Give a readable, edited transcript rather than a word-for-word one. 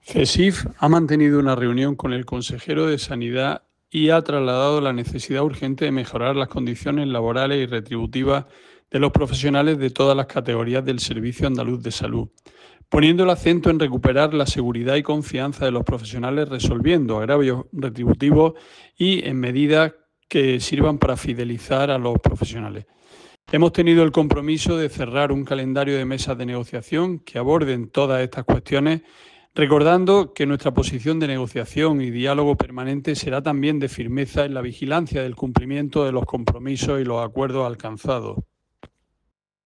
CESIF ha mantenido una reunión con el consejero de Sanidad y ha trasladado la necesidad urgente de mejorar las condiciones laborales y retributivas de los profesionales de todas las categorías del Servicio Andaluz de Salud, poniendo el acento en recuperar la seguridad y confianza de los profesionales, resolviendo agravios retributivos y en medidas que sirvan para fidelizar a los profesionales. Hemos tenido el compromiso de cerrar un calendario de mesas de negociación que aborden todas estas cuestiones, recordando que nuestra posición de negociación y diálogo permanente será también de firmeza en la vigilancia del cumplimiento de los compromisos y los acuerdos alcanzados.